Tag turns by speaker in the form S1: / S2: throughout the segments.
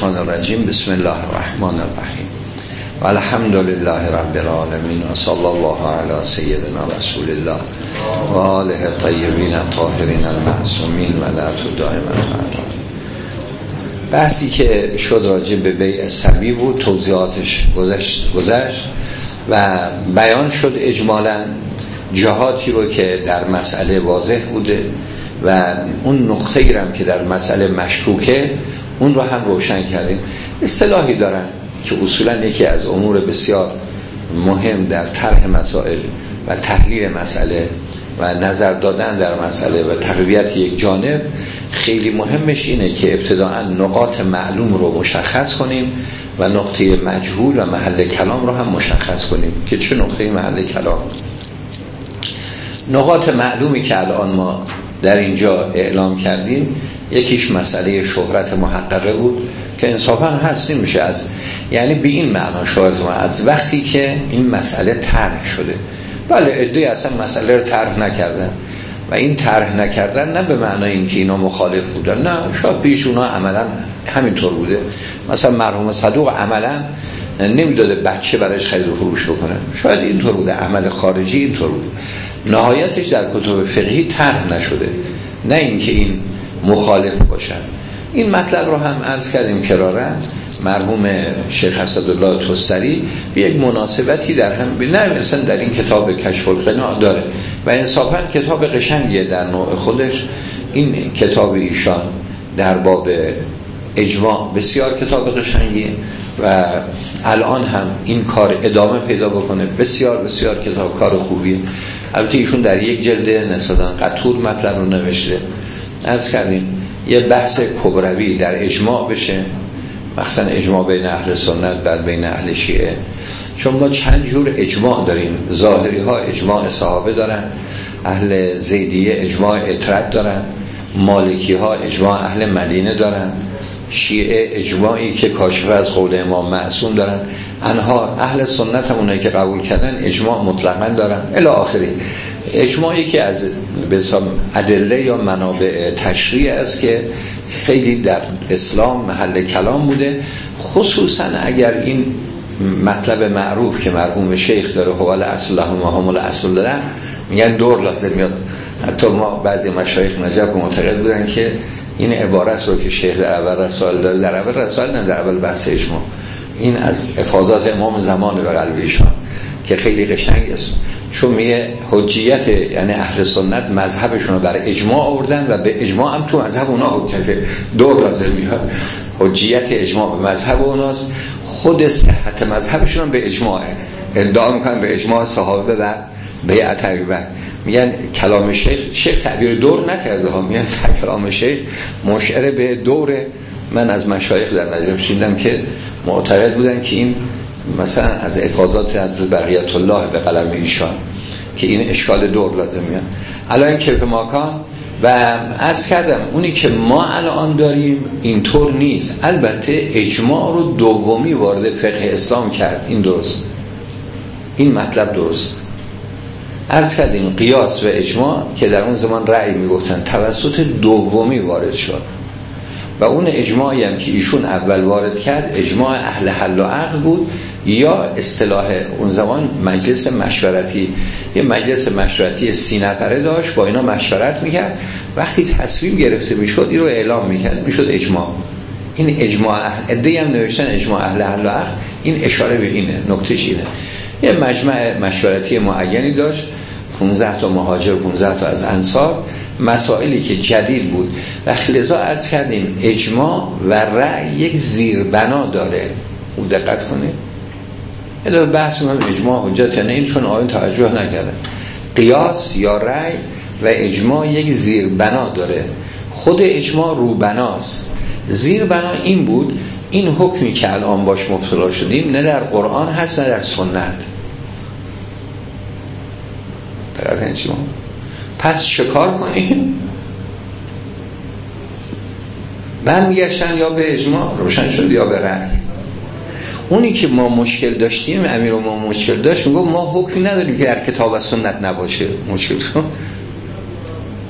S1: الشیطان الرجیم. بسم الله الرحمن الرحیم و الحمد لله رب العالمین و صلی الله علی سیدنا رسول الله و آله الطیبین الطاهرین المعصومین و لعنت دائما. بحثی که شد راجع به بیع صبی بود، توضیحاتش گذشت و بیان شد اجمالاً جهاتی رو که در مسئله واضح بوده و اون نقطه‌ای هم که در مسئله مشکوکه اون رو هم روشن کردیم. اصطلاحی دارن که اصولاً یکی از امور بسیار مهم در طرح مسائل و تحلیل مسئله و نظر دادن در مسئله و تقویت یک جانب، خیلی مهمش اینه که ابتداءً نقاط معلوم رو مشخص کنیم و نقطه مجهول و محل کلام رو هم مشخص کنیم. که چه نقطه محل کلام؟ نقاط معلومی که الان ما در اینجا اعلام کردیم، یکیش مسئله شهرت محققه بود که انصافاً هست نمیشه از، یعنی به این معنا شهرت از وقتی که این مسئله طرح شده. بله عده‌ای اصلا مسئله رو طرح نکردن و این طرح نکردن نه به معنای اینکه اینا مخالف بودن، نه، شاید پیش اونا عملا همینطور بوده. مثلا مرحوم صدوق عملا نمیداده بچه برایش خرید و فروش بکنه، شاید اینطور بوده، عمل خارجی اینطور بوده، نهایتش در کتب فقهی طرح نشده، نه اینکه این مخالف باشن. این مطلب رو هم عرض کردیم کرارن. مرحوم شیخ اسدالله توستری به یک مناسبتی در هم نه مثلا در این کتاب کشف القناع داره و انصافاً کتاب قشنگیه در نوع خودش. این کتاب ایشان در باب اجماع بسیار کتاب قشنگیه و الان هم این کار ادامه پیدا بکنه، بسیار بسیار کتاب کار خوبیه. البته ایشون در یک جلد نسبتاً قطور مطلب رو نوشته. عرض کردیم یه بحث کبروی در اجماع بشه، مثلا اجماع بین اهل سنت بعد بین اهل شیعه، چون ما چند جور اجماع داریم. ظاهری ها اجماع صحابه دارن، اهل زیدیه اجماع اطرد دارن، مالکی ها اجماع اهل مدینه دارن، شیعه اجماعی که کاشف از قول امام معصوم دارن، انها اهل سنت هم اونایی که قبول کردن اجماع مطلقاً دارن الی آخری. اجماعی که از بسام ادله یا منابع تشریع است که خیلی در اسلام محل کلام بوده، خصوصا اگر این مطلب معروف که مرحوم شیخ داره حوال اصل لهم و هم الاصل دارن، میگن دور لازم میاد. حتی ما بعضی مشایخ نجف معتقد بودن که این عبارت رو که شیخ در اول رسائل داره، در اول رسائل نه در اول بحث اجماع، این از افاضات امام زمان به قلب ایشان که خیلی قشنگ است، چون میگه حجیت یعنی اهل سنت مذهبشون رو بر اجماع آوردن و به اجماع هم تو مذهب اونا حجت دور لازم میاد. حجیت اجماع به مذهب اوناست، خود صحت مذهبشون به اجماعه، ادعا میکنن به اجماع صحابه و بیعت ابوبکر. میگن کلام شیخ تعبیر دور نکرده ها، میگن کلام شیخ مشعر به دوره. من از مشایخ در نجف شنیدم که معتقد بودن که این مثلا از افاضات از بقیت الله به قلم ایشان که این اشکال دور لازم میاد. الان کیف ماکان و عرض کردم اونی که ما الان داریم اینطور نیست. البته اجماع رو دومی وارد فقه اسلام کرد، این درست، این مطلب درست. عرض کردیم قیاس و اجماع که در اون زمان رأی میگفتن توسط دومی وارد شد و اون اجماعی هم که ایشون اول وارد کرد اجماع اهل حل و عقد بود، یا اصطلاح اون زمان مجلس مشورتی، یه مجلس مشورتی 30 نفره داشت، با اینا مشورت میکرد، وقتی تصمیم گرفته میشد این رو اعلام میکرد، میشد اجماع. این اجماع عده‌ای هم نوشتن اجماع اهل حل و عقد. این اشاره به اینه، نکتهش اینه. یه مجمع مشورتی معینی داشت، 15 تا مهاجر 15 تا از انصار، مسائلی که جدید بود و لذا عرض کردیم اجماع و رأی یک زیربنا داره. خوب دقت کنید. ادامه بحث می‌کنم اجماع حجت یا نه، این چون آیه توجه نکردن. قیاس یا رأی و اجماع یک زیربنا داره. خود اجماع روبناست. زیربنا این بود، این حکمی که الان باش مبتلا شدیم نه در قرآن هست نه در سنت. پس چکار کنیم؟ برمیگشتن یا به اجماع روشن شد یا به رأی. اونی که ما مشکل داشتیم، امیر ما مشکل داشت، میگه ما حکمی نداریم که در کتاب و سنت نباشه. مشکل شد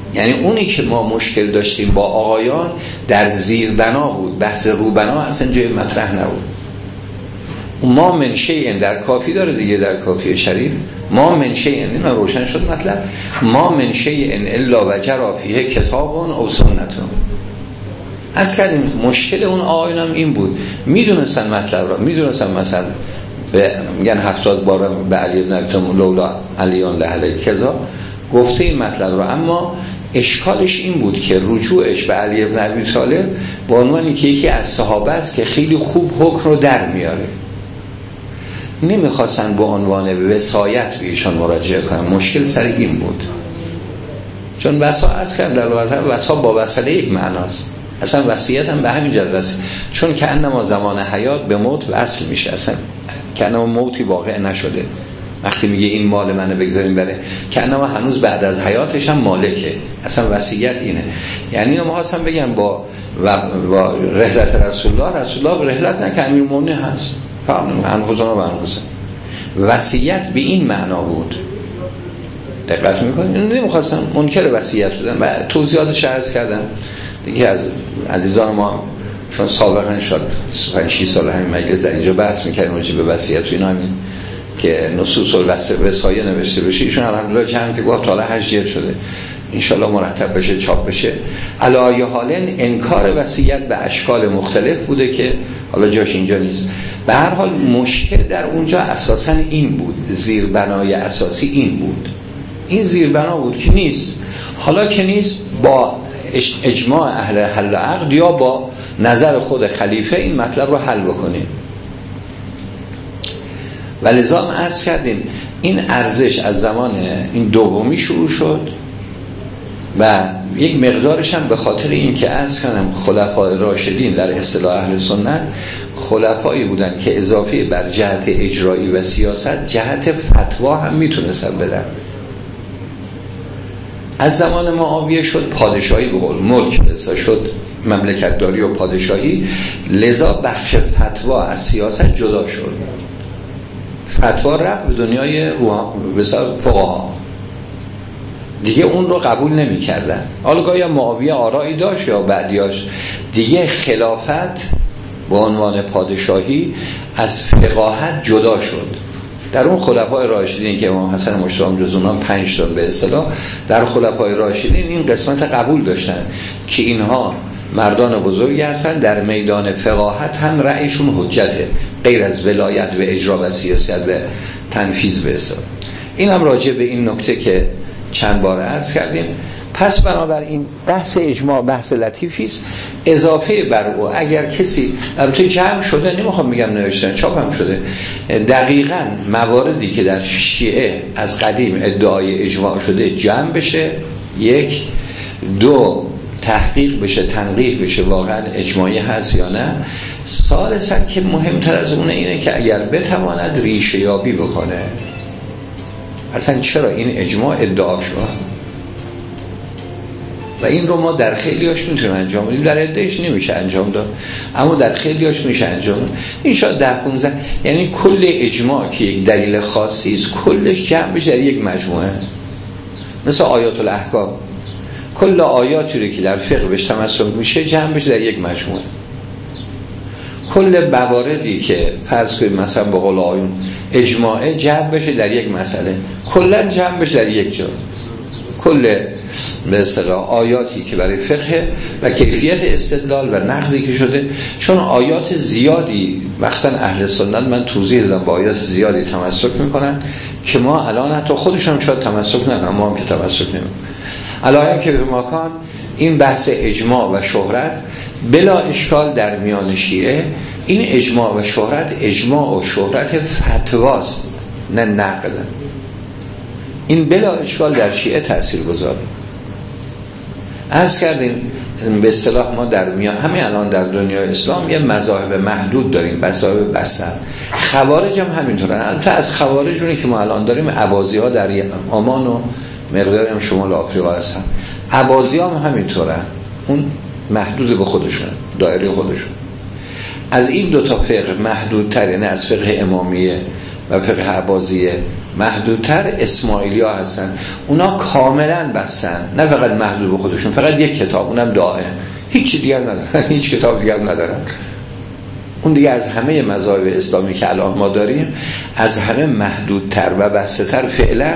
S1: یعنی اونی که ما مشکل داشتیم با آقایان در زیربنا بود، بحث روبنا اصلا جای مطرح نبود. ما من شیء در کافی داره دیگه، در کافی شریف ما من شیء، این روشن شد مطلب، ما من شیء الا وجر فیه کتاب او سنت. از کردیم مشکل اون آقایان هم این بود، میدونستن مطلب را، میدونستن مثلا میگن 70 بار به علی بن ابی طالب لولا علیون لهل کذا گفته این مطلب را، اما اشکالش این بود که رجوعش به علی بن ابی طالب به عنوانی که یکی از صحابه است که خیلی خوب حکم رو در میاره، نمیخواستن به عنوان وصایت به ایشان مراجعه کنن. مشکل سر این بود، چون وصا عرض کردم در لغت وصا با وصله یک معناست، اصلا وصیت هم به همین جد، چون که انما زمان حیات به موت وصل میشه، اصلا که انما موتی واقع نشده. وقتی میگه این مال منه بگذاریم بره، که انما هنوز بعد از حیاتش هم مالکه، اصلا وصیت اینه. یعنی اینو می‌خواستم بگم با رحلت رسول الله رحلت نه که امیرالمومنین هست، فهمون انفسنا و انفسهم، وصیت به این معنا بود. دقت میکنید؟ نمیخواستم منکر وصیت بودن و توضیحاتش عرض کردم دیگه. از عزیزان ما چون سابقا شد 5-6 سال همین مجلس در اینجا بحث میکردیم راجع به وصیت و اینا، همین که نصوص الوصایه نوشته بشه، ایشون الحمدلله جمع که گفت تا حالا 8 جلد شده، انشالله مرتب بشه چاپ بشه. علی ای حال انکار وصیت به اشکال مختلف بوده که حالا جاش اینجا نیست. به هر حال مشکل در اونجا اساسا این بود، زیربنای اساسی این بود، این زیربنا بود که نیست. حالا که نیست با اجماع اهل حل عقد یا با نظر خود خلیفه این مطلب رو حل بکنیم. ولذا ما عرض کردیم این ارزش از زمان این دومی شروع شد و یک مقدارش هم به خاطر این که عرض کردم خلفای راشدین در اصطلاح اهل سنت خلفایی بودن که اضافه بر جهت اجرایی و سیاست جهت فتوا هم میتونستن بدن. از زمان معاویه شد پادشاهی به قول ملک بسا شد مملکت داری و پادشاهی، لذا بخش فتوا از سیاست جدا شد. فتوا رفت به دنیای فقها دیگه، اون رو قبول نمی کردن. حالا گاهی معاویه آرایی داشت یا بعدیاش، دیگه خلافت به عنوان پادشاهی از فقاهت جدا شد. در اون خلفای راشدین که امام حسن مجتبی جز اونها 5 تا به اصطلاح در خلفای راشدین این قسمت قبول داشتن که اینها مردان بزرگی هستن، در میدان فقاهت هم رأیشون حجته، غیر از ولایت و اجرا و سیاست و تنفیذ به اصطلاح. این هم راجع به این نکته که چند بار عرض کردیم. پس بنابراین بحث اجماع بحث لطیفی است. اضافه بر او اگر کسی البته جمع شده، نمیخوام بگم نوشتن، چاپ هم شده، دقیقاً مواردی که در شیعه از قدیم ادعای اجماع شده جمع بشه، 1 2 تحقیق بشه، تنقیح بشه واقعا اجماعی هست یا نه. ثالثاً که مهمتر از اون اینه که اگر بتواند ریشه یابی بکنه اصلا چرا این اجماع ادعا شد، و این رو ما در خیلیاش میتونیم انجام بدیم، در عدهش نمیشه انجام داد اما در خیلیاش میشه انجام داد. این شاید 10-15 یعنی کل اجماع که یک دلیل خاصی است کلش جمع بشه در یک مجموعه، مثل آیات الاحکام، کل آیاتی رو که در فقه بهش تمسک میشه جمع بشه در یک مجموعه. کل مواردی که فرض کنید مثلا به قول آیون اجماعه جمع بشه در یک مسئله، کلا جمع بشه در یک جا. کل به اصطلاح آیاتی که برای فقه و کیفیت استدلال و نقضی که شده، چون آیات زیادی مخصوصا اهل سنت من توضیح دادم با آیات زیادی تمسک میکنن که ما الان حتی خودشون شاید تمسک نکنن، ما هم که تمسک نمیکنیم. الان که به مکان این بحث اجماع و شهرت بلا اشکال در میان شیعه، این اجماع و شهرت، اجماع و شهرت فتواست نه نقل. این بلا اشکال در شیعه تأثیر گذاره. عرض کردیم به اصطلاح ما در میان همین الان در دنیای اسلام یه مذاهب محدود داریم، مذاهب بستر. خوارج هم همینطورن. البته از خوارج اونی که ما الان داریم عباضی ها در عمان و مقداری هم شمال آفریقا هستن، عباضی هم همینطورن، اون محدود به خودشون، دایره خودشون. از این 2 تا فقه محدودتر، یعنی از فقه امامیه و فقه عباضیه محدودتر اسماعیلی ها هستن. اونا کاملا بستن، نه فقط محدود به خودشون، فقط یک کتاب، اونم دائم، هیچ دیگر ندارن، هیچ کتاب دیگر ندارن. اون دیگه از همه مذاهب اسلامی که الان ما داریم از همه محدودتر و بسته‌تر فعلا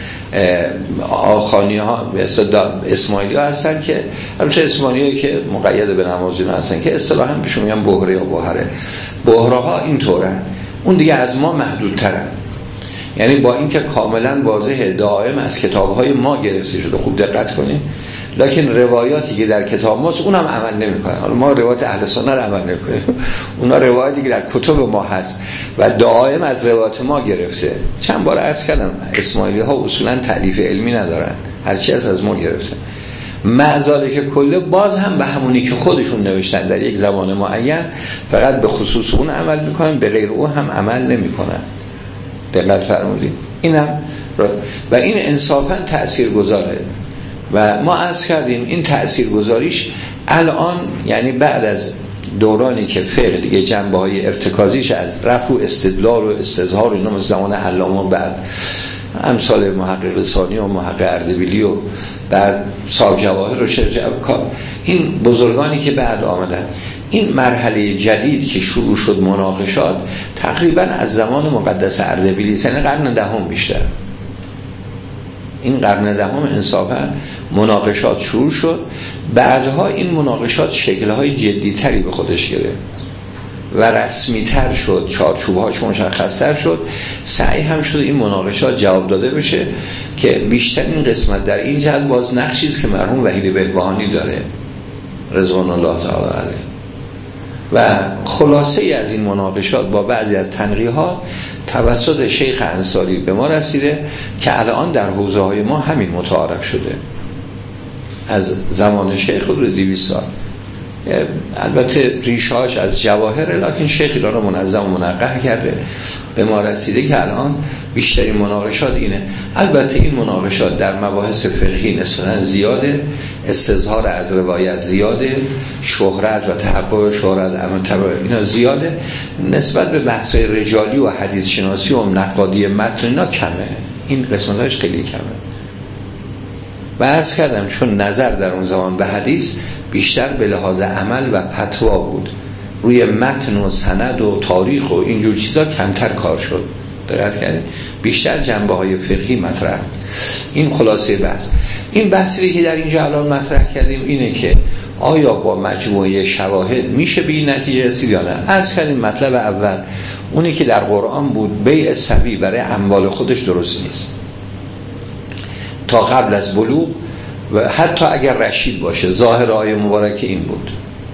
S1: آخانی ها اسماعیلی ها هستن که البته اسماعیلی هایی که مقید به نماز هستن که اصطلاحاً بهشون میگن بحره یا بحره. بحره ها این طورن، اون دیگه از ما محدودترن. یعنی با اینکه کاملا واضحه دائم از کتاب‌های ما گرفته شده، خوب دقت کنید، لکن روایاتی که در کتاب ماست اونم عمل نمی‌کنن. حالا ما روایت اهل سنت رو عمل نمی‌کنیم، اونا روایاتی که در کتب ما هست و دائم از روایت ما گرفته. چند بار عرض کردم اسماعیلی‌ها اصولا تألیف علمی ندارن، هر چی از ما گرفته. معزاله که کله باز هم به همونی که خودشون نوشتن در یک زمان معین فقط به خصوص اون عمل می‌کنن، به غیر اون هم عمل نمی‌کنن. دقت فرمودید. اینم و این انصافاً تاثیرگذاره و ما عرض کردیم این تاثیرگذاریش الان یعنی بعد از دورانی که فقه دیگه جنبه‌های ارتکازیش از رفع و استدلال و استظهار اینا مثل زمان علامه بعد امثال محقق ثانی و محقق اردبیلی و بعد صاحب جواهر و این بزرگانی که بعد آمدن، این مرحله جدید که شروع شد مناقشات تقریبا از زمان مقدس اردبیلی یعنی قرن دهم بیشتر. این قرن دهم انصافا مناقشات شروع شد، بعدها این مناقشات شکل‌های جدی‌تری به خودش گرفت و رسمی‌تر شد، چارچوب‌هاش مشخص‌تر شد، سعی هم شد این مناقشات جواب داده بشه که بیشتر این قسمت در این جهت باز نقشی است که مرحوم وحید بهبهانی داره رضوان الله تعالی علیه. و خلاصه از این مناقشات با بعضی از تنقیحات توسط شیخ انصاری به ما رسیده که الان در حوزه‌های ما همین متعارف شده از زمان شیخ حدود 200 سال. البته ریشه‌اش از جواهر، لکن شیخ اینا رو منظم و منقح کرده، به ما رسیده که الان بیشترین مناقشات اینه. البته این مناقشات در مباحث فقهی نسبتاً زیاده، استظهار از روایت زیاده، شهرت و تحقق شهرت اینا زیاده، نسبت به بحث‌های رجالی و حدیث شناسی و نقادی متن اینا کمه، این قسمتاش خیلی کمه. و عرض کردم چون نظر در اون زمان به حدیث بیشتر به لحاظ عمل و فتوا بود، روی متن و سند و تاریخ و اینجور چیزا کمتر کار شد. دقت کردید؟ بیشتر جنبه‌های فقهی مطرح. این خلاصه بحث. این بحثی که در اینجا الان مطرح کردیم اینه که آیا با مجموعه شواهد میشه به این نتیجه رسید یا نه؟ عرض کردیم مطلب اول اونی که در قرآن بود، بیع صبی برای اموال خودش درست نیست تا قبل از بلوغ و حتی اگر رشید باشه. ظاهر آیه مبارکه این بود.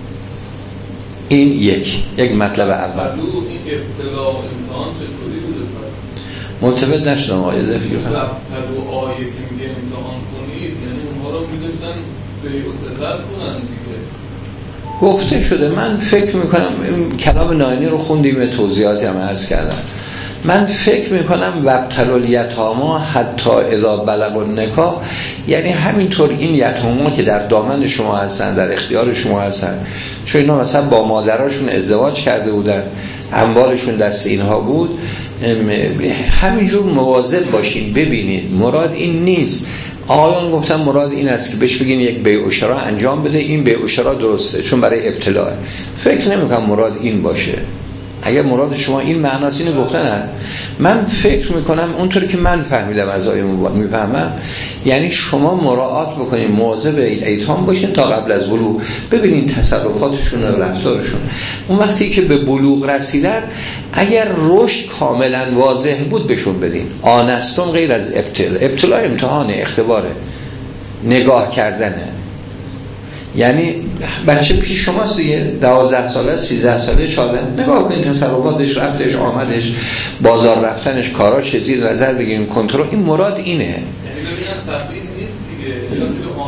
S1: این یک مطلب اول.
S2: این ابتلا امتحان چطوری بوده؟
S1: ملتفت نشدم آیه دفعه
S2: رو آیه که میگه امتحان کنید یعنی اونها رو میذاشتن به استدلال کنن دیگه.
S1: گفته شده، من فکر میکنم کلام ناینی رو خوندیم، توضیحاتی هم عرض کردم، من فکر میکنم وابتلوا الیتامی حتی اذا بلغوا النکاح، یعنی همینطور این یتاما که در دامن شما هستن، در اختیار شما هستن، چون اینا مثلا با مادراشون ازدواج کرده بودن، اموالشون دست اینها بود، همینجور مواظب باشین ببینید. مراد این نیست. آقایان گفتن مراد این است که بهش بگین یک بیع و شرا انجام بده، این بیع و شرا درسته چون برای ابتلاء. فکر نمیکنم مراد این باشه. اگر مراد شما این معناست اینو گفتن، من فکر میکنم اونطوری که من فهمیدم از آیه میفهمم، یعنی شما مراعات بکنین، مواظب ایتام باشین تا قبل از بلوغ، ببینین تصرفاتشون و رفتارشون. اون وقتی که به بلوغ رسیدن اگر رشد کاملا واضح بود بهشون بدین. آنستم غیر از ابتلا امتحانه، اختباره، نگاه کردنه. یعنی بچه پیش شماست دیگه، 12 ساله، 13 ساله، 14، نگاه کنید تصرفاتش، رفتش، آمدش، بازار رفتنش، کاراش زیر نظر بگیریم، کنترل. این مراد اینه.
S2: یعنی ببینن صحیح نیست دیگه،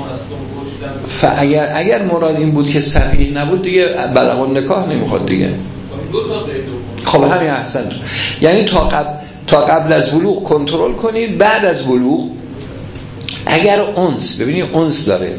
S2: شاید به آنستم گوشتن.
S1: اگر مراد این بود که صحیح نبود دیگه بلغ نکاح نمیخواد دیگه.
S2: دو تا قید.
S1: خب همین احسن. یعنی تا قبل از بلوغ کنترل کنید، بعد از بلوغ اگر انس، ببینید انس داره،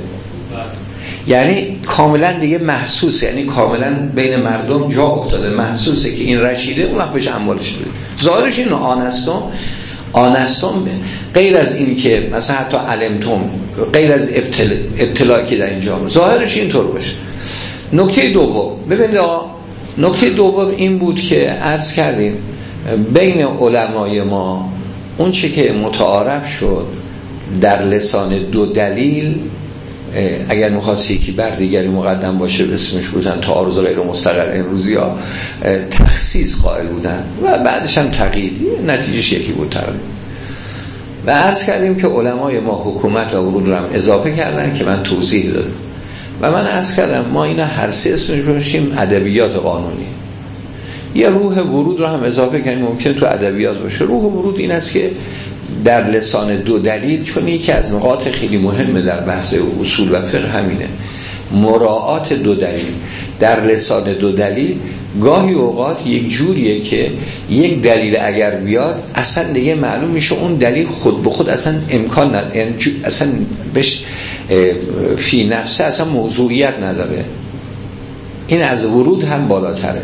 S1: یعنی کاملا دیگه محسوس، یعنی کاملا بین مردم جا افتاده، محسوسه که این رشیده، اون وقت بهش اموالش بده. ظاهرش این آن هستم. آنستم غیر از این که مثلا حتی علمتم، غیر از ابتلاعی که در اینجا ظاهرش اینطور باشه. نکته دوم ببینید نکته دوم این بود که عرض کردیم بین علمای ما اون چه که متعارف شد در لسان دو دلیل، اگر می‌خواست یکی بر دیگری مقدم باشه اسمش بودن تعارض غیر مستقر، امروزی ها تخصیص قائل بودن و بعدش هم تقیید، نتیجهش یکی بود تقریبا. و عرض کردیم که علمای ما حکومت و ورود رو هم اضافه کردن که من توضیح دادم و من عرض کردم ما اینا هر سه اسمش باشیم ادبیات قانونی. یه روح ورود رو هم اضافه کنیم، ممکن تو ادبیات باشه. روح ورود این است که در لسان دو دلیل، چون یکی از نقاط خیلی مهمه در بحث اصول و فقه همینه، مراعات دو دلیل. در لسان دو دلیل گاهی اوقات یک جوریه که یک دلیل اگر بیاد اصلا دیگه معلوم میشه اون دلیل خود به خود اصلا امکان نداره، اصلا بهش فی نفسه اصلا موضوعیت نداره. این از ورود هم بالاتره.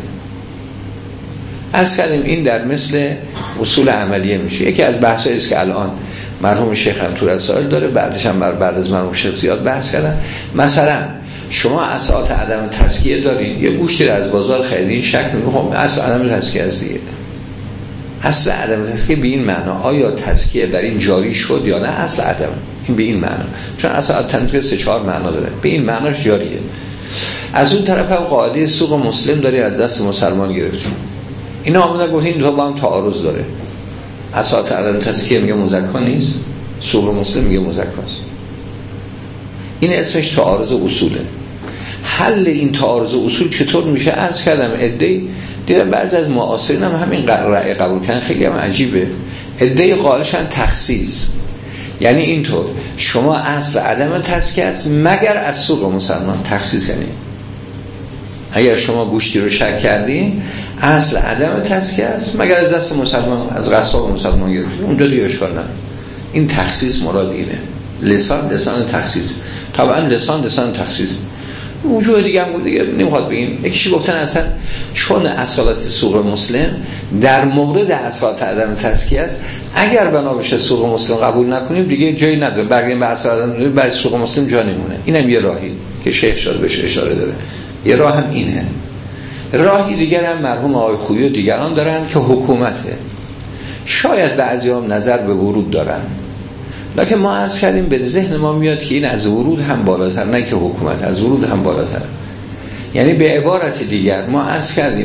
S1: عرض کردیم این در مثل اصول عملیه میشه. یکی از بحثایی است که الان مرحوم شیخ هم تو رسائل داره، بعدش هم بعد از مرحوم شیخ زیاد بحث کردن. مثلا شما اساس عدم تزکیه دارین، یه گوشتی رو از بازار خریدین، شک میکنید خب اصل عدم تزکیه است دیگه. اصل عدم تزکیه به این معنا آیا تزکیه در این جاری شد یا نه، اصل عدم این به این معنا، چون اصل تزکیه 3-4 معنا داره، به این معناش جاریه. از اون طرف هم قاعده سوق مسلم داره از دست مسلمان گرفتیم. اینا آمدن گفتن این دو با هم تعارض داره. اساس عدم تزکیه میگه مزکا نیست، سوق مسلم میگه مزکاست. این اسمش تعارض اصوله. حل این تعارض اصول چطور میشه؟ عرض کردم عده‌ای دیدم بعضی از معاصرین هم همین رأی قبول کردن، خیلی هم عجیبه. عده‌ای قائلشن تخصیص، یعنی اینطور شما اصل عدم تزکیه است مگر از سوق مسلمان. تخصیص یعنی اگر شما گوشتی رو شک کردین اصل عدم تزکیه است مگر از دست مسلمان، از قصاب مسلمان گرفتین، اون دو دیگه اشکال نداره. این تخصیص مراد اینه. لسان تخصیص، طبعا لسان تخصیص. وجوه دیگه هم بود دیگه نمیخواد بگیم. یکیشی گفتن اصلا چون اصالت سوق مسلم در مورد اصالت عدم تزکیه است، اگر بنا بشه سوق مسلم قبول نکنیم دیگه جایی نداره، برگردیم به اصالت برای سوق مسلم جا نمونه. اینم یه راهی که شیخ شاد بهش اشاره داره. یه راه هم اینه. راهی دیگر هم مرحوم آقای خویی و دیگران دارن که حکومته. شاید بعضی هم نظر به ورود دارن، لکن ما عرض کردیم به ذهن ما میاد که این از ورود هم بالاتر، نه که حکومت، از ورود هم بالاتر. یعنی به عبارت دیگر ما عرض کردیم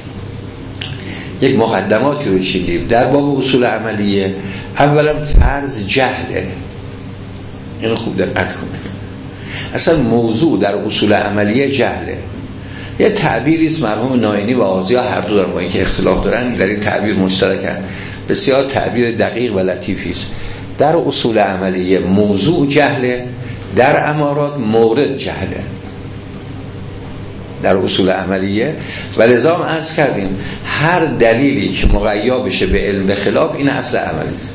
S1: یک مقدماتی رو چیدیم در باب اصول عملیه. اولا فرض جهله، این خوب دقت کنید. اصلا موضوع در اصول عملیه جهله. یه تعبیری است مرحوم ناینی و آغازی هر دو دارن با اینکه اختلاف دارن در این تعبیر مشترکن، بسیار تعبیر دقیق و لطیفی است. در اصول عملیه موضوع جهله، در امارات مورد جهله. در اصول عملیه و لذا هم عرض کردیم هر دلیلی که مقیا بشه به علم به خلاف این اصل عملی است.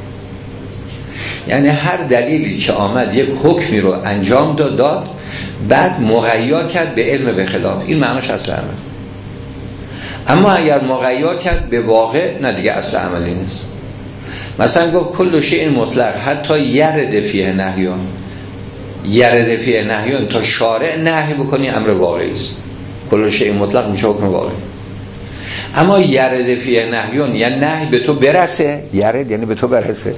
S1: یعنی هر دلیلی که آمد یک حکمی رو انجام داد بعد مقیا کرد به علم به خلاف، این معناش اصل عمل. اما اگر مقیا کرد به واقع، نه دیگه اصل عملی نیست. مثلا گفت کل شیء مطلق حتی یرد فیه نهیان، یرد فیه نهیان تا شارع نهی بکنی امر واقعی است. کل شیء مطلق میشه حکم واقعی. اما یرد فیه نهیان یعنی نهی به تو برسه، یرد یعنی به تو برسه،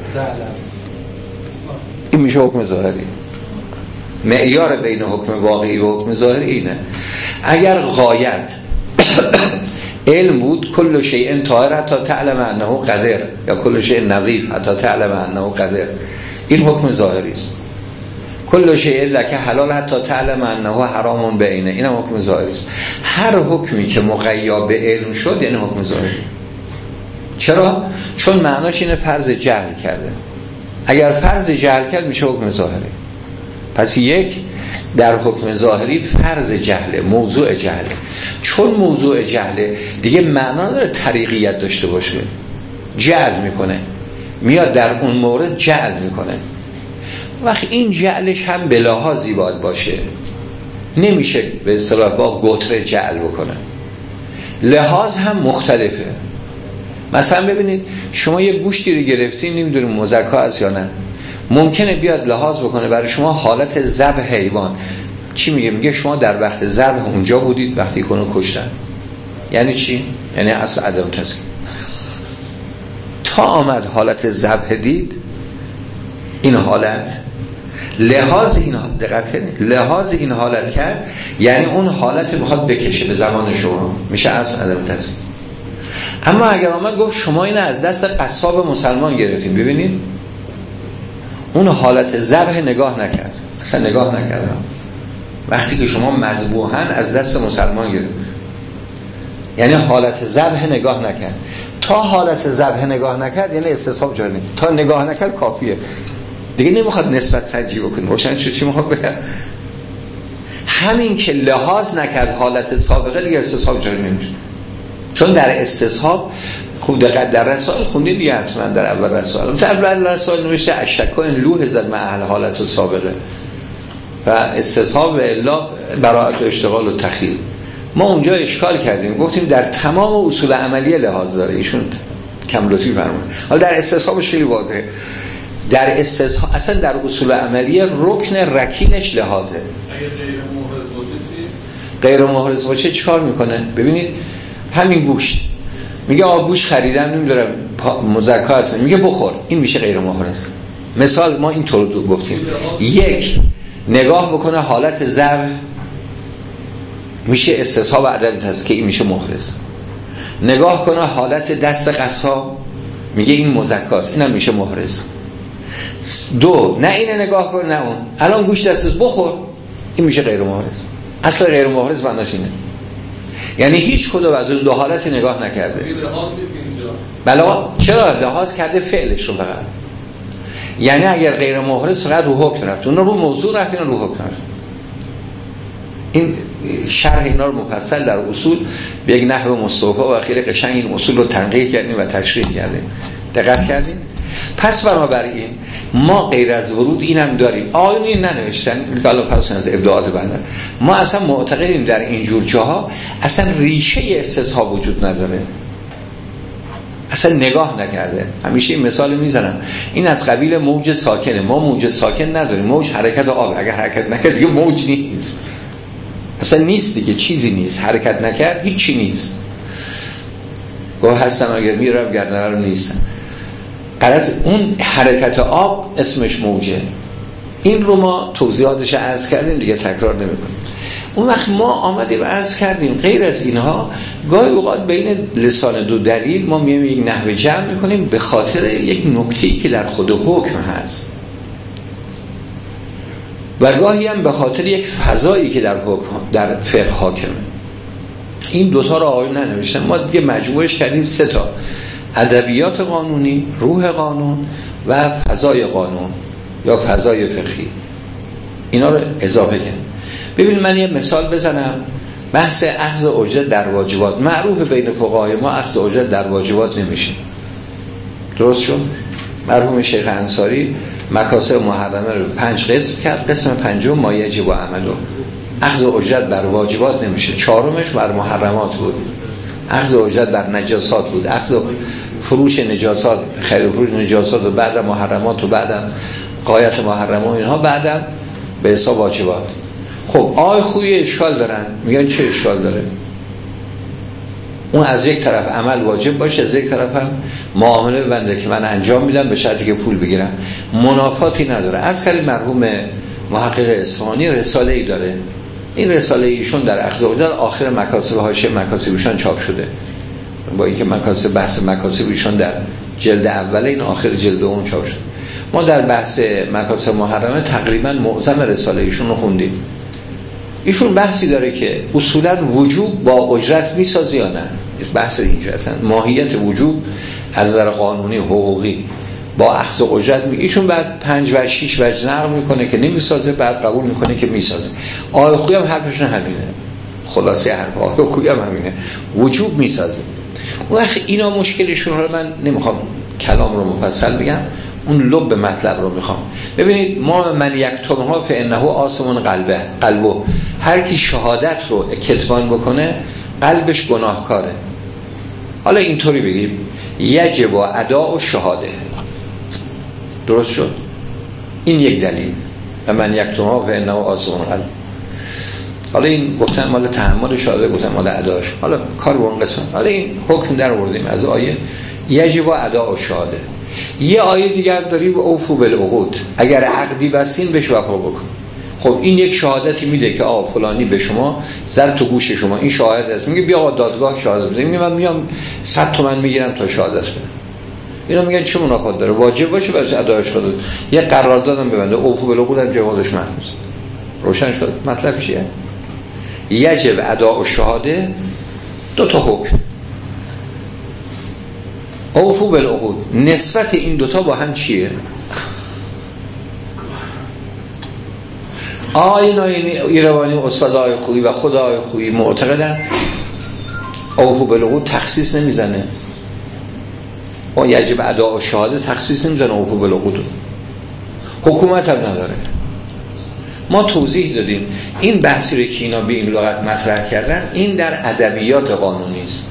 S1: این میشه حکم ظاهری. معیار بین حکم واقعی و حکم ظاهری اینه. اگر غایت علم بود کل شیء طاهر حتی تعلم انه قدر، یا کل شیء نظیف حتی تعلم انه قدر، این حکم ظاهری است. کل شیء لک حلال حتی تعلم انه حرام بینه، این هم حکم ظاهری است. هر حکمی که مقیا به علم شد یعنی حکم ظاهری. چرا؟ چون معناش اینه فرض جهل کرده. اگر فرض جهل کرد میشه حکم ظاهری. پس یک در حکم ظاهری فرض جهله، موضوع جهله. چون موضوع جهله دیگه معنا نداره طریقیت داشته باشه، جعل میکنه، میاد در اون مورد جعل میکنه. وقت این جعلش هم به لحاظی باید باشه، نمیشه به اصطلاح با گتره جعل بکنه. لحاظ هم مختلفه. مثلا ببینید شما یه گوشتی رو گرفتین، نمیدونیم مزکا است یا نه، ممکنه بیاد لحاظ بکنه برای شما حالت ذبح حیوان. چی میگه؟ میگه شما در وقت ذبح اونجا بودید وقتی کنو کشتن. یعنی چی؟ یعنی اصل عدم تسکیه. تا آمد حالت ذبح دید، این حالت لحاظ این حالت کرد، یعنی اون حالت میخواد بکشه به زمان شما، میشه اصل عدم تسکیه. اما اگر آمد گفت شما اینو از دست قصاب مسلمان گرفتیم، ببینید اون حالت ذبح نگاه نکرد، اصلا نگاه نکرد. وقتی که شما مذبوحن از دست مسلمان گرفت، یعنی حالت ذبح نگاه نکرد. تا حالت ذبح نگاه نکرد یعنی استصحاب جاری نیست. تا نگاه نکرد کافیه دیگه، نمیخواد نسبت سنجی بکنی. روشن شد چی میخواد بگم؟ همین که لحاظ نکرد حالت سابقه دیگه استصحاب جاری نمیشه. چون در استصحاب خوب دقت در رسائل خوندید دیگه حتما، در اول رسائل نوشته اشکا ان لوح زد مع اهل حالت سابقه و استصحاب و الا براءت و اشتغال و تخیل. ما اونجا اشکال کردیم، گفتیم در تمام اصول عملیه لحاظ داره، ایشون کم لطفی فرمود. حالا در استصحابش خیلی واضحه. در استصحاب اصلا در اصول عملیه رکن رکینش لحاظه.
S2: اگه غیر محرز باشه چی؟
S1: غیر محرز باشه چیکار میکنه؟ ببینید همین گوشت، میگه گوشت خریدم نمیدونم مزکا هست، میگه بخور، این میشه غیر محرز. مثال ما این طور گفتیم، یک نگاه بکنه حالت ذبح میشه استصحاب عدم تزکیه، این میشه محرز. نگاه کنه حالت دست قصاب، میگه این مزکاست، اینم میشه محرز. دو نه اینه نگاه کنه نه اون، الان گوشت دستت بخور، این میشه غیر محرز. اصلا غیر محرز معناش اینه، یعنی هیچ کدوم از اون دو حالت نگاه نکرده. بله چرا؟ لحاظ کرده فعلش رو فقط. یعنی اگر غیر محرز فقط رو حکم رفت، اون رو موضوع رفت، این رو حکم رفت. این شرح اینا رو مفصل در اصول به یک نحو مستوفا و خیلی قشنگ این اصول رو تنقیح کردیم و تشریح کردیم. دقت کردیم؟ پس بنابراین ما غیر از ورود اینم داریم. آیون این ننوشتن، حالا فرض از ابداعات بنده، ما اصلا معتقدیم در این جور جاها اصلا ریشه استصحاب وجود نداره، اصلا نگاه نکرده. همیشه این مثال میزنم، این از قبیل موج ساکنه. ما موج ساکن نداریم، موج حرکت آب، اگر حرکت نکرد دیگه موج نیست، اصلا نیست دیگه، چیزی نیست. حرکت نکرد هیچی نیست. گوه هستم اگر میرم گردنه رو نیستم. قرص اون حرکت آب اسمش موجه. این رو ما توضیحاتش عرض کردیم دیگه، تکرار نمی‌کنیم. اون وقت ما آمدیم عرض کردیم غیر از اینها گاهی اوقات بین لسان دو دلیل ما میایم یک نحو جمع میکنیم به خاطر یک نکته‌ای که در خود حکم هست و گاهی هم به خاطر یک فضایی که در حکم در فقه حاکمه. این دوتا رو آقایون ننوشتن، ما دیگه مجموعش کردیم سه تا: ادبیات قانونی، روح قانون و فضای قانون یا فضای فقهی. اینا رو اضافه کردیم. ببین من یه مثال بزنم. بحث اخذ اجرت در واجبات معروف بین فقهای ما، اخذ اجرت در واجبات نمیشه. درست شد؟ مرحوم شیخ انصاری مکاسب محرمه رو 5 قسم کرد، قسم پنجم ما یجب و عملو. اخذ اجرت بر واجبات نمیشه، چهارمش بر محرمات بود. اخذ اجرت بر نجاسات بود، اخذ فروش نجاسات، خرید و فروش نجاسات و بعد محرمات و بعدم غایت محرمه و اینها بعدم به حساب واجبات. خب آی خوبی اشکال دارن، میگن چه اشکال داره؟ اون از یک طرف عمل واجب باشه، از یک طرف هم معامله بنده که من انجام میدم به شرطی که پول بگیرم، منافاتی نداره. از کلی مرحوم محقق اصفهانی رساله ای داره، این رساله ایشون در اخذ اجرت آخر مکاسب حاشیه مکاسب ایشون چاپ شده، با اینکه مکاسب بحث مکاسب ایشون در جلد اول، این آخر جلد دوم چاپ شده. ما در بحث مکاسب محرمه تقریبا معظم رساله ایشون رو خوندیم. ایشون بحثی داره که اصولا وجوب با اجرت میسازه یا نه. بحث اینجا اصلا ماهیت وجوب از نظر قانونی حقوقی با اخذ اجرت میگه. ایشون بعد 5 و 6 وجه نقل میکنه که نمیسازه، بعد قبول میکنه که میسازه. آقای خویی هم حرفشون همینه، خلاصه حرف آقای خویی هم همینه، وجوب میسازه. وقت اینا مشکلشون رو من نمیخوام کلام رو مفصل بگم، اون لب مطلب رو میخوام. ببینید ما من یکتمها فانه آثم قلبه، هر کی شهادت رو کتمان بکنه قلبش گناهکاره. حالا اینطوری بگیم، یجب اداء الشهاده. درست شد؟ این یک دلیل. و من یکتمها فانه آثم قلب. حالا این گفتن مال تحمل شهاده، گفتن مال اداش. حالا کار به اون قسمت. حالا این حکم در آوردیم از آیه یجب اداء الشهاده. یه آیه دیگر داریم اوفوا بالعقود، اگر عقدی بستین بهش وفا بکن. خب این یک شهادتی میده که آقا فلانی به شما زد تو گوش شما، این شاهد است. میگه بیا آقا دادگاه شهادت بده. میگه من میام 100 تومن میگیرم تا شهادت بدم. اینا میگن چه منافات داره؟ واجب باشه برای ادای شهادت. یه قراردادم ببنده، اوفوا بالعقود هم جوازش محفوظ. روشن شد مطلب چیه؟ یجب اداء الشهاده دو تا حکم. اوفوا بالعقود، نسبت این دوتا با هم چیه؟ ایروانی استادای خوبی و خدای خوبی معتقدن اوفوا بالعقود تخصیص نمیزنه، و یجب اداء الشهاده تخصیص نمیزنه اوفوا بالعقود. حکومت هم نداره. ما توضیح دادیم این بحثی رو که اینا به این لغت مطرح کردن، این در ادبیات قانونی است.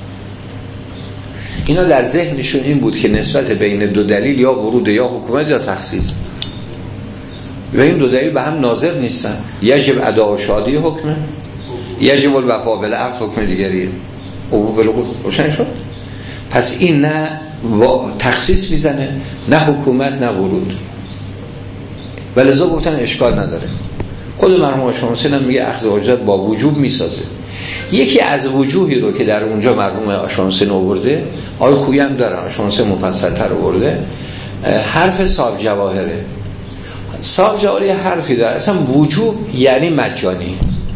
S1: اینا در ذهنشون این بود که نسبت بین دو دلیل یا ورود یا حکومت یا تخصیص، و این دو دلیل به هم ناظر نیستن. یجب اداء الشهاده حکمه، یجب الوفا بالعقد حکم دیگریه. اوفوا بالعقود. روشن شد؟ پس این نه تخصیص میزنه، نه حکومت، نه ورود. ولذا گفتن اشکال نداره. خود مرحوم آشامسین هم میگه اخذ حجت با وجوب میسازه. یکی از وجوهی رو که در اونجا مرحوم آشامسین آورده، آقای خویی هم داره، آشامسین مفصل‌تر آورده، حرف صاحب جواهره. صاحب جواهر حرفی داره، اصلا وجوب یعنی مجانی.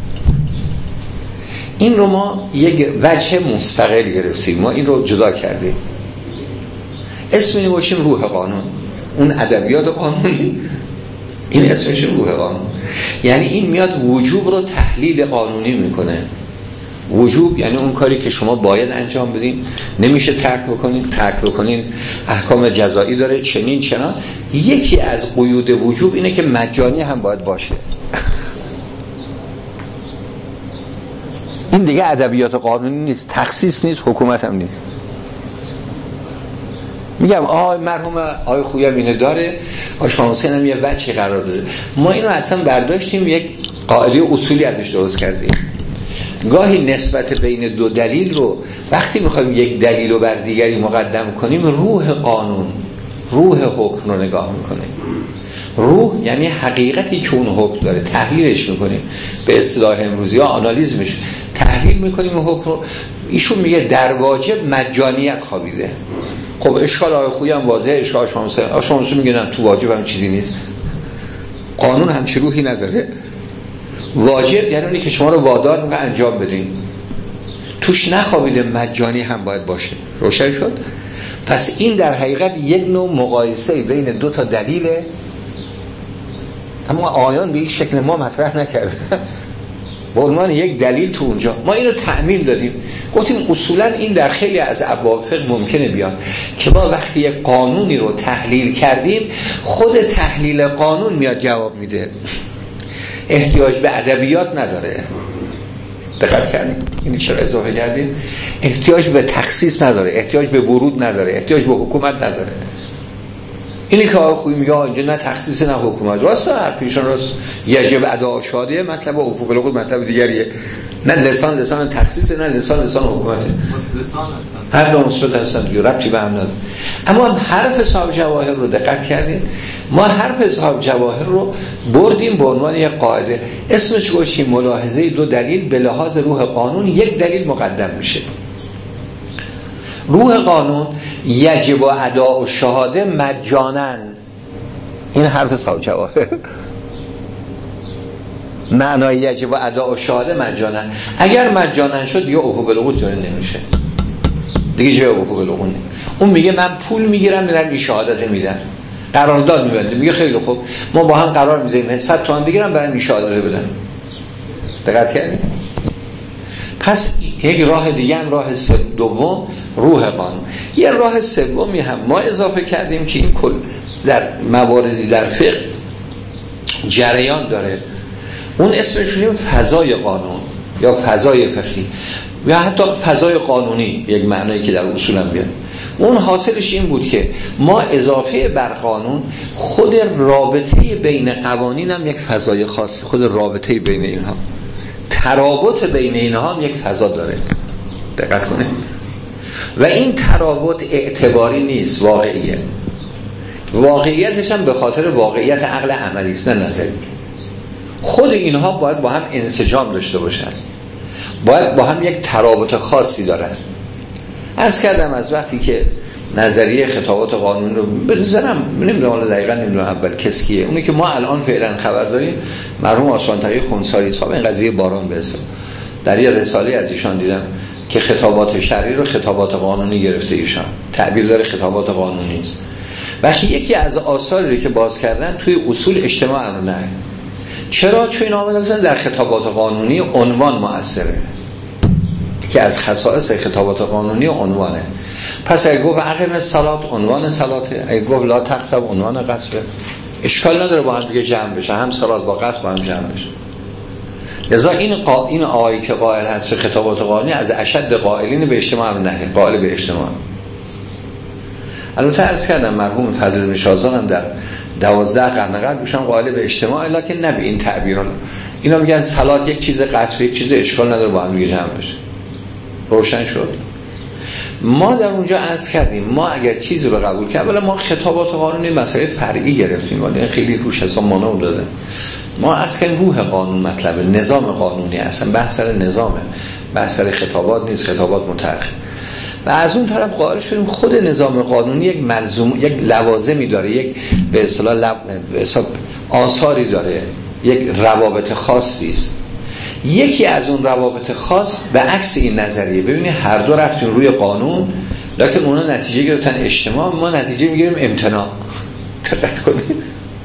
S1: این رو ما یک وجه مستقل گرفتیم، ما این رو جدا کردیم، اسم اینو باشیم روح قانون. اون ادبیات قانونی، این اسمش روح قانون. یعنی این میاد وجوب رو تحلیل قانونی میکنه. وجوب یعنی اون کاری که شما باید انجام بدین، نمیشه ترک بکنین، احکام جزایی داره، چنین چنان. یکی از قیود وجوب اینه که مجانی هم باید باشه. این دیگه ادبیات قانونی نیست، تخصیص نیست، حکومت هم نیست. میگم مرحوم آقای خویی هم اینه داره، آشامسین هم یه وجهی قرار داده. ما اینو اصلا برداشتیم یک قاعده اصولی ازش درست کردیم. گاهی نسبت بین دو دلیل رو وقتی میخوایم یک دلیل رو بر دیگری مقدم کنیم، روح قانون، روح حکم رو نگاه میکنیم. روح یعنی حقیقتی که اون حکم داره، تحلیلش میکنیم. به اصطلاح امروزی ها آنالیز میشه، تحلیل میکنیم حکم رو. ایشون میگه در واجب مجانیت خوابیده. خب اشکال آقای خویی هم واضحه، اشکال آشامسین میگه نه، تو واجب هم چیزی نیست، قانون همچی روحی نداره. واجب یعنی اونی که شما رو وادار میکنه انجام بدین، توش نخوابیده، مجانی هم باید باشه. روشن شد؟ پس این در حقیقت یک نوع مقایسه بین دو تا دلیله، اما آیان به این شکل ما مطرح نکرده. به عنوان یک دلیل تو اونجا ما اینو تعمیم دادیم، گفتیم اصولا این در خیلی از ابواب فقه ممکنه بیاد که ما وقتی یک قانونی رو تحلیل کردیم، خود تحلیل قانون میاد جواب میده، احتیاج به ادبیات نداره. دقت کردیم این چرا اضافه کردیم؟ احتیاج به تخصیص نداره، احتیاج به ورود نداره، احتیاج به حکومت نداره. اینی که آقای خویی میگه اینجا نه تخصیص نه حکومت، راسته، حرفیشون راست. یجب اداء الشهاده مطلب اوفوا بالعقود مطلب دیگریه، نه لسان تخصیص، نه لسان حکومته، هر دو مثبت هستن دیگه، ربطی به هم نداره. اما حرف صاحب جواهر رو دقت کردیم، ما حرف صاحب جواهر رو بردیم به عنوان یک قاعده، اسمش گوشیم ملاحظه دو دلیل به لحاظ روح قانون یک دلیل مقدم میشه. روح قانون یجب اداء الشهاده مجانا، این حرف صاحب جواهر. معنای یجب اداء الشهاده مجانا، اگر مجانا شد دیگه اوفوا بالعقود جاری نمیشه، دیگه جای اوفوا بالعقود نیست. اون میگه من پول میگیرم میرم این شهادت میدم، قرارداد میبنده، میگه خیلی خوب ما با هم قرار میذاریم 100 تومن دیگه هم برام این شهادت بدن. دقت کردید؟ پس یک راه دیگه هم راه دوم روح قانون. یه راه سومی هم ما اضافه کردیم که این کل در مواردی در فقه جریان داره، اون اسمش رو فضای قانون یا فضای فقهی یا حتی فضای قانونی، یک معنایی که در اصول هم بیاد. اون حاصلش این بود که ما اضافه بر قانون خود رابطه بین قوانین هم یک فضای خاصی، خود رابطه بین اینها، ترابط بین اینها هم یک فضا داره. دقت کنید. و این ترابط اعتباری نیست، واقعیه. واقعیتش هم به خاطر واقعیت عقل عملی است، نه نظری. خود اینها باید با هم انسجام داشته باشن، باید با هم یک ترابط خاصی دارن. عرض کردم از وقتی که نظریه خطابات قانون رو بذارم، نمیدونم حالا دقیقاً نمیدونم اول کس کیه، اونی که ما الان فعلا خبر داریم مرحوم آسمان تقی خونساری صاحب، این قضیه باران به اسم در یه رساله از ایشان دیدم که خطابات شرعی رو خطابات قانونی گرفته ایشان، تعبیر داره خطابات قانونی است. وقتی یکی از آثاری که باز کردن توی اصول اجتماع امر نهی، چرا؟ چون این آمده بودن در خطابات قانونی عنوان مؤثره که از خصائص خطابات قانونی عنوانه. پس اگه گفت اقیم الصلاة عنوان صلاته، اگه گفت لا تقصب عنوان قصبه، اشکال نداره با هم دیگه جمع بشه، هم صلات با قصب با هم جمع بشه. لذا این آقایی که قائل هست به خطابات قانونی از اشد قائلین به اجتماع امر نهی، قائل به اجتماع. البته عرض کردم مرحوم فضل بن شازان هم در 12 قرن قبل بشن قائل به اجتماع، لکن نه به این تعبیران. اینا میگن صلات یک چیز، قصب یک چیز، اشکال نداره با هم دیگه جمع بشه. روشن شد. ما در اونجا عرض کردیم ما اگر چیزی رو قبول کردیم، اولا ما خطابات قانونی مسئله فرعی گرفتیم، ولی خیلی روش حساب مانو داده. ما عرض کردیم روح قانون مطلب نظام قانونی اصلا بحث سر نظامه، بحث سر خطابات نیست، خطابات متأخر. و از اون طرف قائل شدیم خود نظام قانونی یک ملزوم، یک لوازمی داره، یک به اصطلاح آثاری داره، یک روابط خاصی است. یکی از اون روابط خاص به عکس این نظریه، ببینید هر دو رفتیم روی قانون، لکن اونا نتیجه گرفتن اجتماع، ما نتیجه میگیریم امتناع. دقت کنید.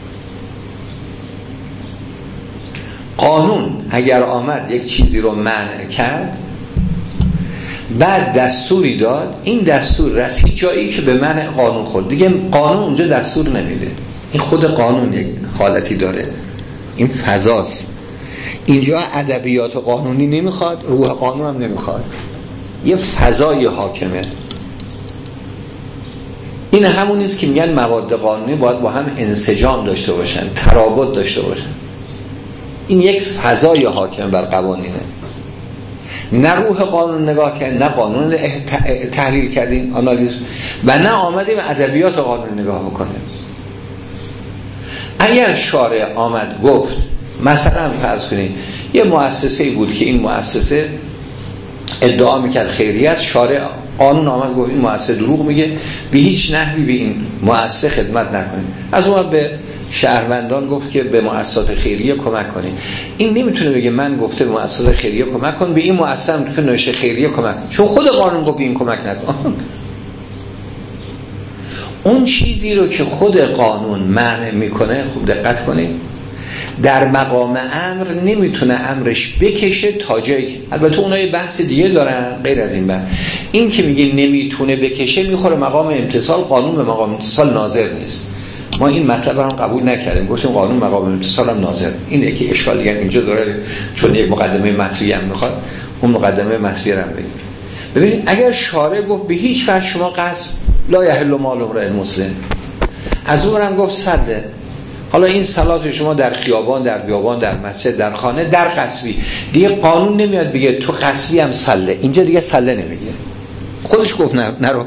S1: قانون اگر آمد یک چیزی رو منع کرد، بعد دستوری داد، این دستور رسید جایی که به منع قانون خورد، دیگه قانون اونجا دستور نمیده. این خود قانون یک حالتی داره، این فضاست. اینجا ادبیات قانونی نمیخواد، روح قانون هم نمیخواد، یه فضای حاکمه. این همون است که میگن مواد قانونی باید با هم انسجام داشته باشن، ترابط داشته باشن. این یک فضای حاکم بر قوانینه. نه روح قانون نگاه کردیم، نه قانون تحلیل کردیم، آنالیز، و نه آمدیم ادبیات قانون نگاه بکنیم. اگر شارع آمد گفت، مثلا فرض کنید یه مؤسسه‌ای بود که این مؤسسه ادعا میکرد خیریه است، شارع قانون آمد گفت این مؤسسه دروغ میگه، به هیچ نحوی به این مؤسسه خدمت نکنید. از اون به شهروندان گفت که به مؤسسات خیریه کمک کنید. این نمیتونه بگه من گفته به مؤسسات خیریه کمک کن، به این مؤسسه هم که نوشته خیریه کمک کن، چون خود قانون گفت این کمک نکن. اون چیزی رو که خود قانون منع میکنه، خوب دقت کنید، در مقام امر نمیتونه امرش بکشه تا جایی. البته اونها یه بحث دیگه دارن غیر از این بحث. این که میگه نمیتونه بکشه میخوره مقام امتصال، قانون به مقام امتصال ناظر نیست. ما این مطلب رو قبول نکردیم، گفتیم قانون مقام امتصال هم ناظر. این یکی اشکال دیگه اینجا داره، چون یک مقدمه متنی هم میخواد، اون مقدمه متنی رو هم بگیم. ببینید اگر شارع گفت به هیچ وجه شما قصد لا یحل مال امرئ مسلم، از اون هم گفت صده، حالا این صلات شما در خیابان، در بیابان، در مسجد، در خانه، در قصبی، دیگه قانون نمیاد بگه تو قصبی هم صله، اینجا دیگه صله نمیگه، خودش گفت نرو.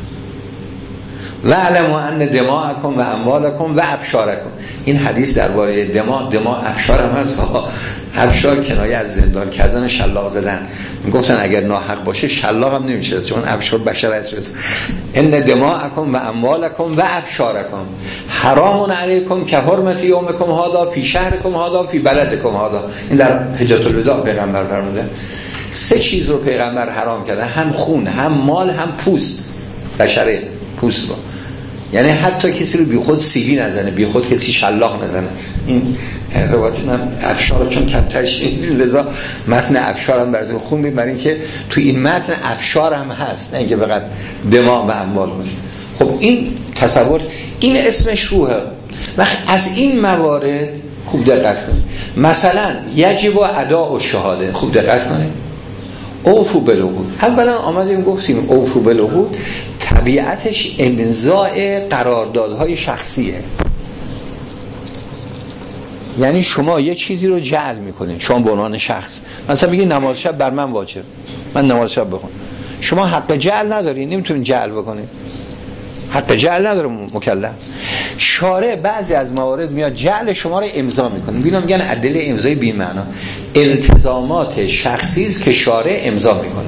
S1: و علموا ان دماءکم و اموالکم و ابشارکم، این حدیث درباره دماء ابشار هم هست. ابشار کنایه از زندان کردن، شلاق زدن. میگفتن اگر ناحق باشه شلاق هم نمیشه، چون ابشار بشر است. ان دماءکم و اموالکم و ابشارکم حرام علیکم کحرمت یومکم هذا فی شهرکم هذا فی بلدکم هذا. این در حجة الوداع پیغمبر فرموده. سه چیز رو پیغمبر حرام کرده، هم خون، هم مال، هم پوست بشره، پوست رو. یعنی حتی کسی رو بی خود سیلی نزنه، بی خود کسی شلاق نزنه. این روایت من ابشار چون کمتر شدید، لذا متن ابشار هم براتون خوندیم، برای اینکه تو این متن ابشار هم هست، نه اینکه فقط دماء و اموال باشه. خب این تصور، این اسمش روحه. وقت از این موارد خوب دقت کنید، مثلا یجب اداء الشهاده، خوب دقت کنید، اوفو بالعقود. اولا آمدیم گفتیم اوفو بالعقود طبیعتش امضاء قراردادهای شخصیه. یعنی شما یه چیزی رو جعل میکنید، شما به عنوان شخص مثلا بگید نماز شب بر من واجب، من نماز شب بخونم. شما حق جعل نداری، نمیتونید جعل بکنید، حق جعل نداره مکلف. شارع بعضی از موارد میاد جعل شما رو امضا میکنه. بینا میگن ادله امضای بی معنا، التزامات شخصی است که شارع امضا میکنه،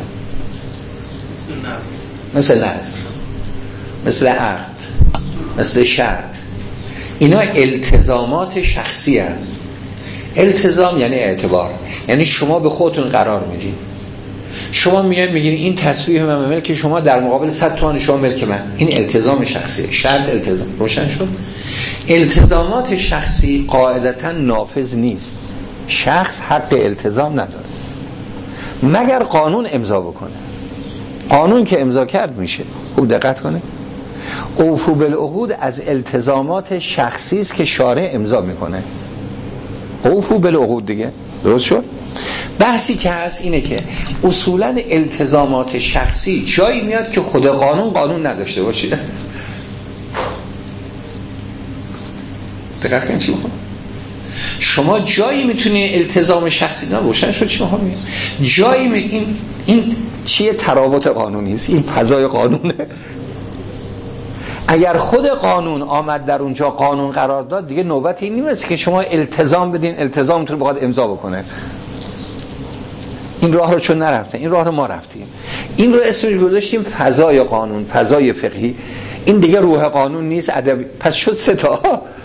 S1: مثل نظر، مثل عقد، مثل شرط. اینا التزامات شخصی هست. التزام یعنی اعتبار، یعنی شما به خودتون قرار میدین. شما میگین این تسبیح من ملک شما در مقابل 100 تومان شما ملک من، این التزام شخصیه. شرط التزام روشن شد. التزامات شخصی قاعدتا نافذ نیست، شخص حق التزام نداره مگر قانون امضا بکنه. قانون که امضا کرد میشه. خوب دقت کنه، اوفو بالعقود از التزامات شخصی است که شارع امضا میکنه. اوفو بالعقود دیگه، درست شد؟ بحثی که هست اینه که اصولا التزامات شخصی جایی میاد که خود قانون نداشته باشه. دقیقاً چی میخوام؟ شما جایی میتونی التزام شخصی روشن شد چی میخوام میگم؟ جایی این چیه؟ ترابط قانونی است، این فضای قانونه. اگر خود قانون آمد در اونجا قانون قرار داد، دیگه نوبت این نیست که شما التزام بدین، التزامتون بخواد امضا بکنه. این راه رو چون نرفتن، این راه رو ما رفتیم. این رو اسمش گذاشتیم فضای قانون، فضای فقهی. این دیگه روح قانون نیست، ادبی. پس شد 3 تا.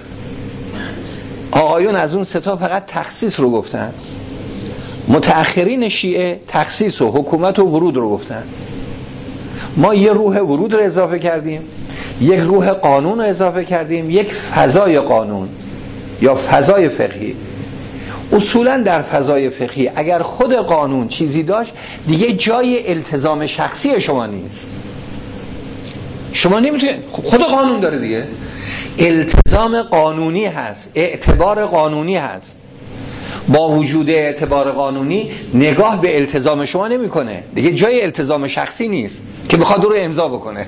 S1: آقایون از اون 3 تا فقط تخصیص رو گفتن. متأخرین شیعه تخصیص و حکومت و ورود رو گفتن. ما یه روح ورود رو اضافه کردیم، یک روح قانون رو اضافه کردیم، یک فضای قانون یا فضای فقهی. اصولا در فضای فقهی اگر خود قانون چیزی داشت، دیگه جای التزام شخصی شما نیست. شما نمیتونید، خود قانون داره دیگه، التزام قانونی هست، اعتبار قانونی هست. با وجود اعتبار قانونی نگاه به التزام شما نمیکنه، دیگه جای التزام شخصی نیست که بخواد رو امضا بکنه.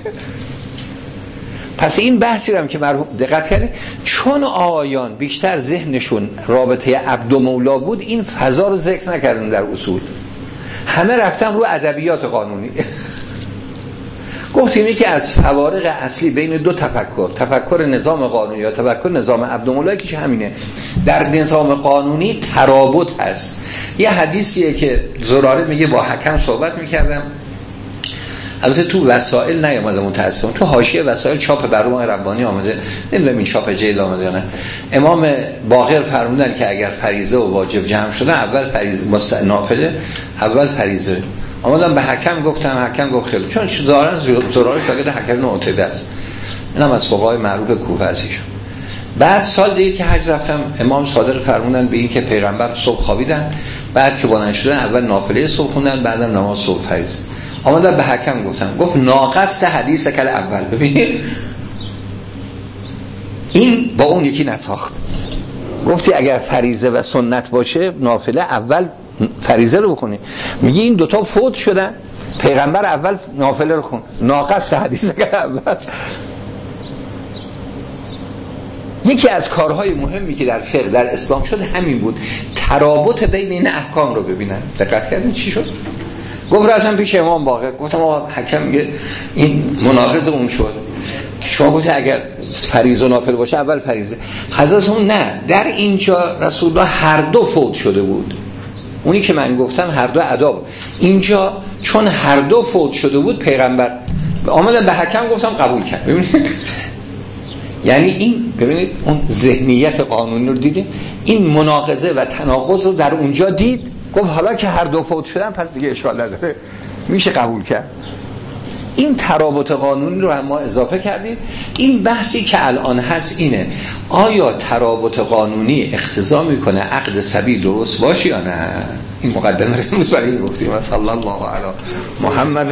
S1: پس این بحثی رو هم که مرحوم دقت کردید، چون آقایان بیشتر ذهنشون رابطه عبد و مولا بود، این فضا رو ذکر نکردن در اصول، همه رفتن رو ادبیات قانونی. گفتیم یکی از فوارق اصلی بین دو تفکر نظام قانونی یا تفکر نظام عبد و مولا که همینه. در نظام قانونی ترابط هست. یه حدیثیه که زراره میگه با حکم صحبت میکردم، البته تو وسائل نیامده متأسفانه، تو حاشیه وسائل چاپ برنامه ربانی آمده، نمیدونم این چاپ جیل آمده یا نه. امام باقر فرمودن که اگر فریضه و واجب جمع شده، اول فریضه نافله، اول فریضه. آمدم به حکم گفتم، حکم گفت خیلی، چون ظاهرا زراره فقط حکم نوتبه است، اینم از فقهای معروف کوفه هستیشون. بعد سال دیگه که حج رفتم، امام صادق فرمودن به این که پیغمبر صبح خوابیدن، بعد که بلند شدن اول نافله صبح خوندن، بعدم نماز صبح فریضه. آمدم به حکم گفتم، گفت ناقص حدیث کل اول. ببینید این با اون یکی نتاخت. گفتی اگر فریضه و سنت باشه، نافله اول فریضه رو بخونی. میگی این دوتا فوت شدن، پیغمبر اول نافله رو خون، ناقص حدیث کل اول. یکی از کارهای مهمی که در فقه در اسلام شد همین بود، ترابط بین این احکام رو ببینن. دقت کردین چی شد؟ گفت رفتم پیش امام باقر، گفتم آقا حکم میگه این مناقض اون شد، شما گفتی اگر فریضه و نافل باشه اول فریضه. حضرتون نه، در اینجا رسول الله هر دو فوت شده بود. اونی که من گفتم هر دو اداب، اینجا چون هر دو فوت شده بود، پیغمبر آمدن به حکم گفتم قبول کرد. ببینید یعنی این، ببینید اون ذهنیت قانونی رو دیدیم، این مناقضه و تناقض رو در اونجا دید، گفت حالا که هر دو فوت شدن پس دیگه اشکال نداره، میشه قبول کرد. این ترابط قانونی رو هم ما اضافه کردیم. این بحثی که الان هست اینه، آیا ترابط قانونی اقتضا میکنه عقد سبیل درست باشه یا نه؟ این مقدمه رو امروز برای این گفتیم. صلی الله علی محمد.